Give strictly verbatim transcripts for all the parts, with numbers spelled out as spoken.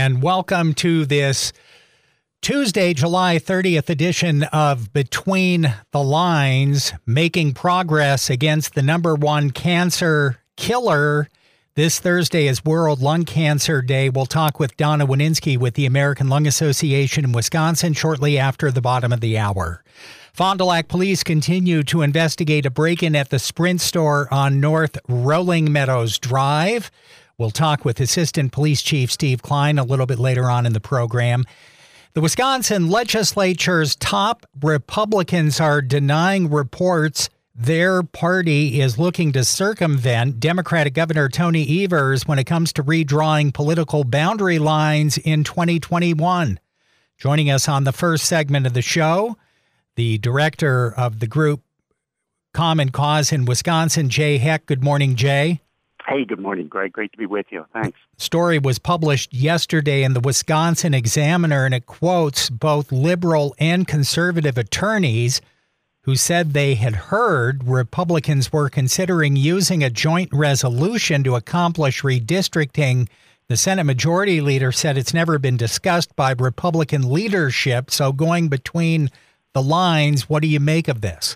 and welcome to this Tuesday, July thirtieth edition of Between the Lines, making progress against the number one cancer killer. This Thursday is World Lung Cancer Day. We'll talk with Donna Wininski with the American Lung Association in Wisconsin shortly after the bottom of the hour. Fond du Lac police continue to investigate a break-in at the Sprint store on North Rolling Meadows Drive. We'll talk with Assistant Police Chief Steve Klein a little bit later on in the program. The Wisconsin legislature's top Republicans are denying reports their party is looking to circumvent Democratic Governor Tony Evers when it comes to redrawing political boundary lines in twenty twenty-one. Joining us on the first segment of the show, the director of the group Common Cause in Wisconsin, Jay Heck. Good morning, Jay. Hey, good morning, Greg. Great to be with you. Thanks. Story was published yesterday in the Wisconsin Examiner, and it quotes both liberal and conservative attorneys who said they had heard Republicans were considering using a joint resolution to accomplish redistricting. The Senate Majority Leader said it's never been discussed by Republican leadership. So going between the lines, what do you make of this?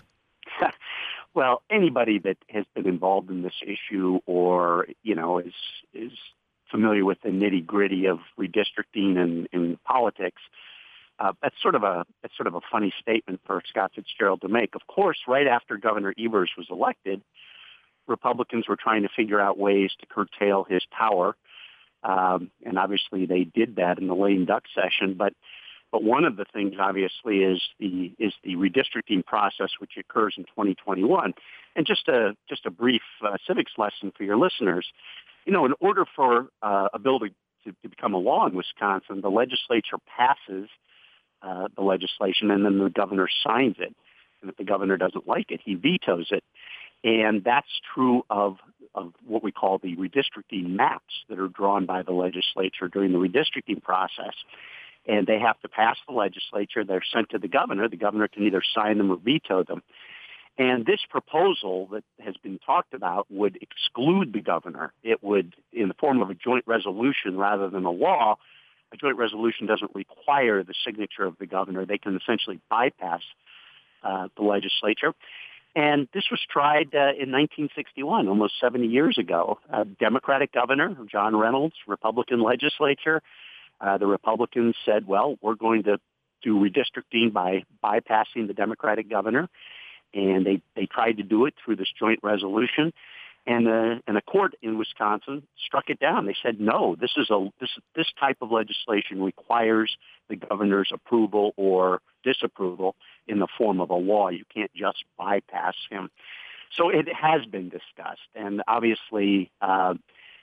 Well, anybody that has been involved in this issue or, you know, is is familiar with the nitty-gritty of redistricting and, and politics, uh, that's sort of a that's sort of a funny statement for Scott Fitzgerald to make. Of course, right after Governor Evers was elected, Republicans were trying to figure out ways to curtail his power, um, and obviously they did that in the lame duck session. But But one of the things, obviously, is the is the redistricting process, which occurs in twenty twenty-one. And just a just a brief uh, civics lesson for your listeners. You know, in order for uh, a bill to, to, to become a law in Wisconsin, the legislature passes uh, the legislation, and then the governor signs it. And if the governor doesn't like it, he vetoes it. And that's true of of what we call the redistricting maps that are drawn by the legislature during the redistricting process. And they have to pass the legislature. They're sent to the governor. The governor can either sign them or veto them. And this proposal that has been talked about would exclude the governor. It would, in the form of a joint resolution rather than a law. A joint resolution doesn't require the signature of the governor. They can essentially bypass uh, the legislature. And this was tried uh, in nineteen sixty-one, almost seventy years ago. A Democratic governor, John Reynolds, Republican legislature. Uh, the Republicans said, well, we're going to do redistricting by bypassing the Democratic governor. And they, they tried to do it through this joint resolution. And, uh, and a court in Wisconsin struck it down. They said, no, this is a this this type of legislation requires the governor's approval or disapproval in the form of a law. You can't just bypass him. So it has been discussed. And obviously, uh,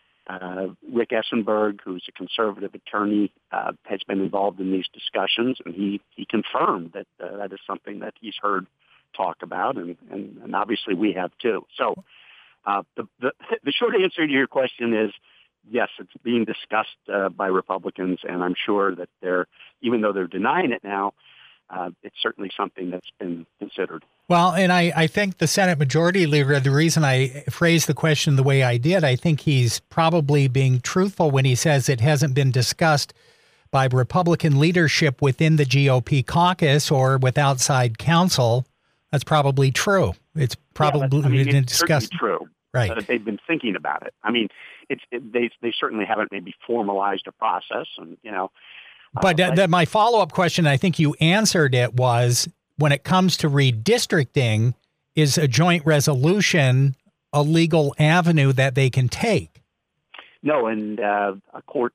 Uh, Rick Essenberg, who's a conservative attorney, uh, has been involved in these discussions, and he, he confirmed that uh, that is something that he's heard talk about, and, and, and obviously we have too. So uh, the, the the short answer to your question is yes, it's being discussed uh, by Republicans, and I'm sure that they're, even though they're denying it now, uh, it's certainly something that's been considered. Well, and I, I think the Senate Majority Leader, the reason I phrased the question the way I did, I think he's probably being truthful when he says it hasn't been discussed by Republican leadership within the G O P caucus or with outside counsel. That's probably true. It's probably yeah, I mean, been it's discussed. True. Right. Uh, they've been thinking about it. I mean, it's it, they they certainly haven't maybe formalized a process, and you know. Uh, but uh, but the, my follow-up question, I think you answered it, was when it comes to redistricting, is a joint resolution a legal avenue that they can take? No, and uh, a court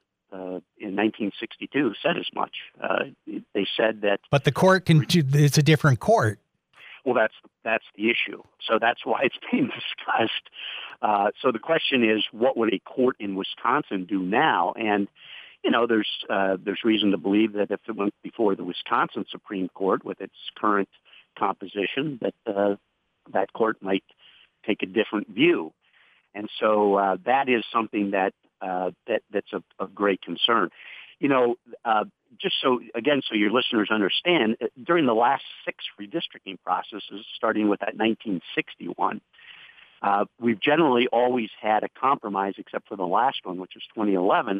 uh, in nineteen sixty-two said as much. Uh, they said that. But the court can. It's a different court. Well, that's that's the issue. So that's why it's being discussed. Uh, so the question is, what would a court in Wisconsin do now? And you know, there's uh, there's reason to believe that if it went before the Wisconsin Supreme Court with its current composition, that uh, that court might take a different view. And so uh, that is something that uh, that that's of, of great concern. You know, uh, just so, again, so your listeners understand, during the last six redistricting processes, starting with that nineteen sixty-one, uh, we've generally always had a compromise, except for the last one, which was twenty eleven.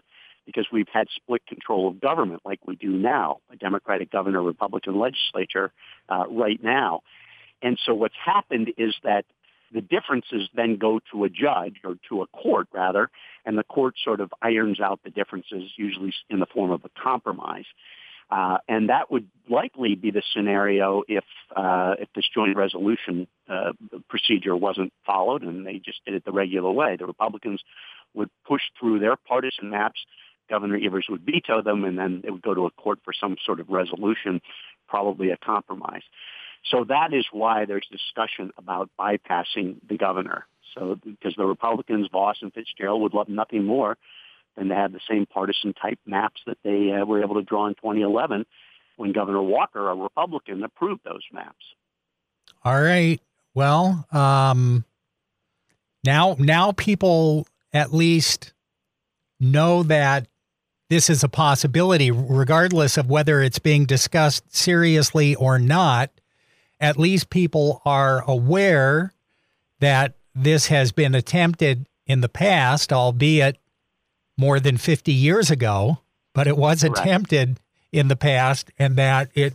because we've had split control of government like we do now, a Democratic governor, Republican legislature uh, right now. And so what's happened is that the differences then go to a judge, or to a court rather, and the court sort of irons out the differences, usually in the form of a compromise. Uh, and that would likely be the scenario if uh, if this joint resolution uh, procedure wasn't followed and they just did it the regular way. The Republicans would push through their partisan maps. Governor Evers would veto them, and then it would go to a court for some sort of resolution, probably a compromise. So that is why there's discussion about bypassing the governor. So because the Republicans, Vos and Fitzgerald, would love nothing more than to have the same partisan type maps that they uh, were able to draw in twenty eleven when Governor Walker, a Republican, approved those maps. All right. Well, um, now now people at least know that this is a possibility, regardless of whether it's being discussed seriously or not. At least people are aware that this has been attempted in the past, albeit more than fifty years ago, but it was Correct. attempted in the past, and that it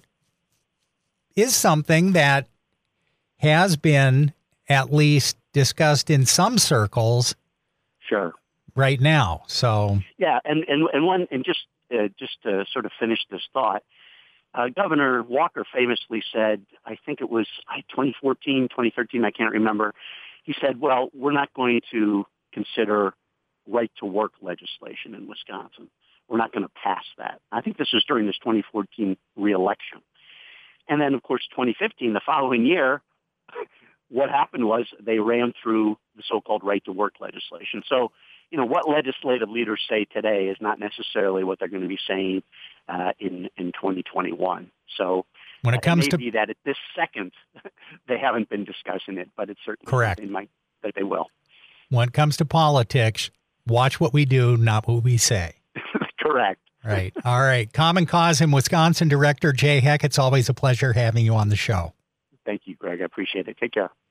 is something that has been at least discussed in some circles. Sure. Right now. So yeah, and and and one and just uh, just to sort of finish this thought, uh, Governor Walker famously said, I think it was twenty fourteen, twenty thirteen, I can't remember. He said, "Well, we're not going to consider right to work legislation in Wisconsin. We're not going to pass that." I think this was during this twenty fourteen reelection, and then of course twenty fifteen, the following year. What happened was they ran through the so-called right to work legislation. So, you know, what legislative leaders say today is not necessarily what they're going to be saying uh, in in twenty twenty-one. So when it comes it may to be that at this second they haven't been discussing it, but it's certainly correct. They might that they will. When it comes to politics, watch what we do, not what we say. Correct. Right. All right. Common Cause in Wisconsin Director Jay Heck, it's always a pleasure having you on the show. Thank you, Greg. I appreciate it. Take care.